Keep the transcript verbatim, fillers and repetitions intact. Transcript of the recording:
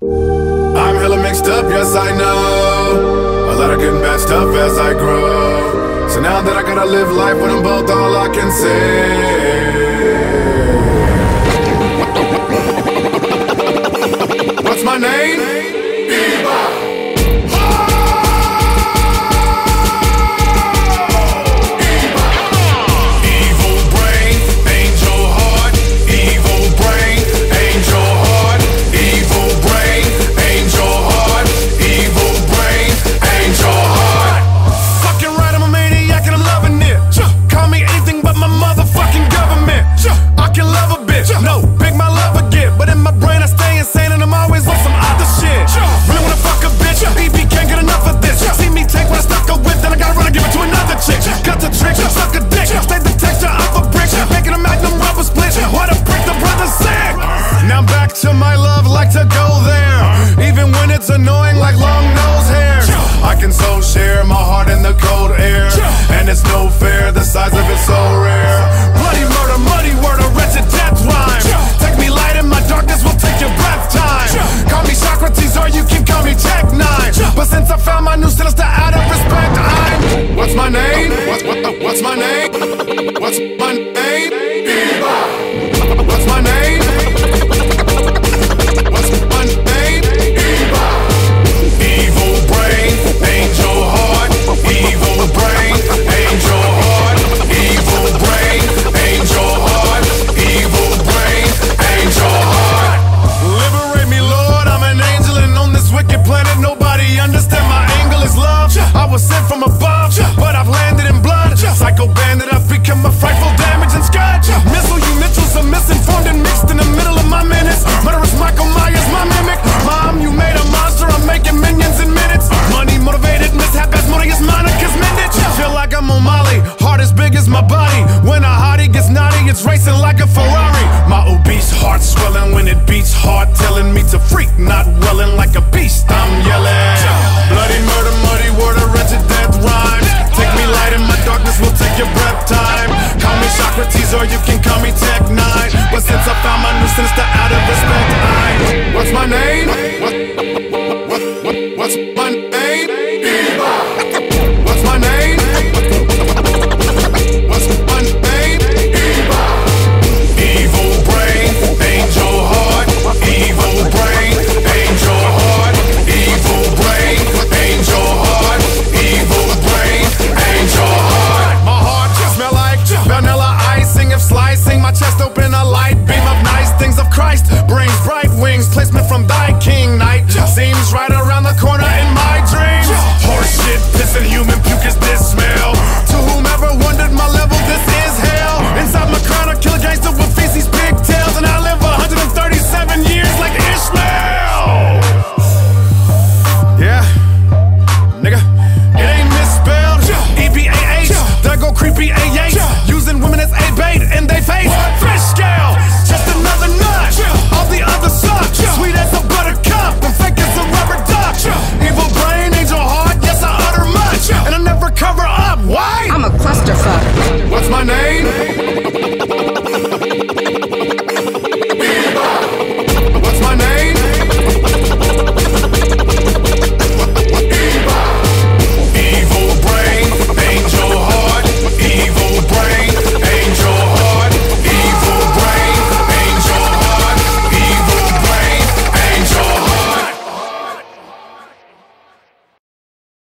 I'm hella mixed up, yes I know. A lot of good and bad stuff as I grow. So now that I gotta live life with them both, all I can say, what's my name? Bebop. To my love, like to go there, even when it's annoying like long nose hair. I can so share my heart in the cold air, and it's no fair, the size of it so rare. Bloody murder, muddy word, a wretched death rhyme. Take me light in my darkness, will take your breath time. Call me Socrates or you can call me Tech Nine, but since I found my new sinister out of respect, I'm what's my name? What's, what, uh, what's my name? What's my name? Bebop. What's my name? I was sent from a